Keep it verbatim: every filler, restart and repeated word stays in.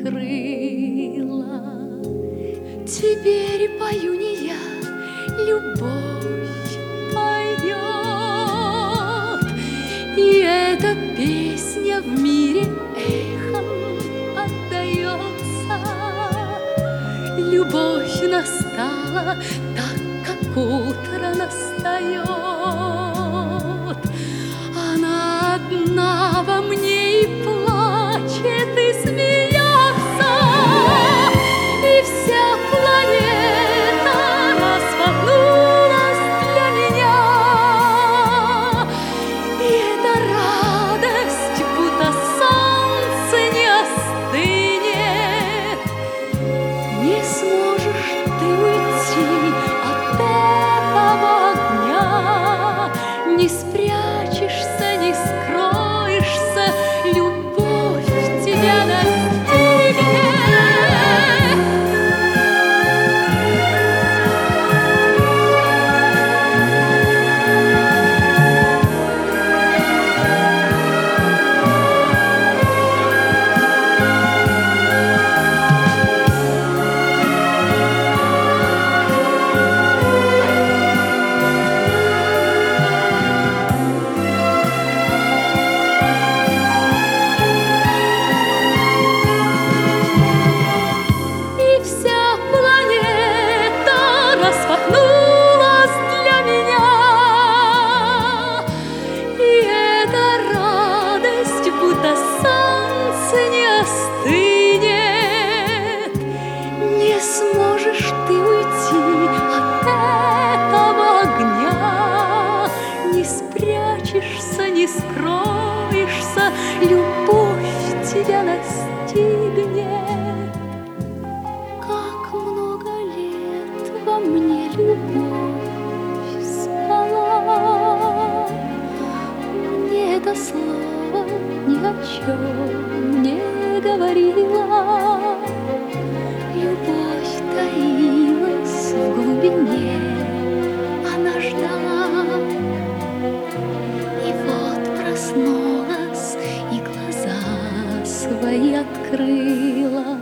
открыла. Теперь пою не я, любовь поет, и эта песня в мире эхом отдается. Любовь настала так, как утро настает. Она одна во мне и плачет, и смеется, и вся планета распахнулась для меня. И эта радость, будто солнце не остынет. Не сможешь ты уйти от этого огня, не спрячешься, не скроешься, любовь тебя настигнет. Распахнулась для меня, и эта радость, будто солнце не остынет. Не сможешь ты уйти от этого огня, не спрячешься, не скроешься, любовь тебя настигнет. Как много лет во мне любовь спала, мне это слово ни о чем не говорила. Любовь таилась в глубине, она ждала, и вот проснулась и глаза свои открыла.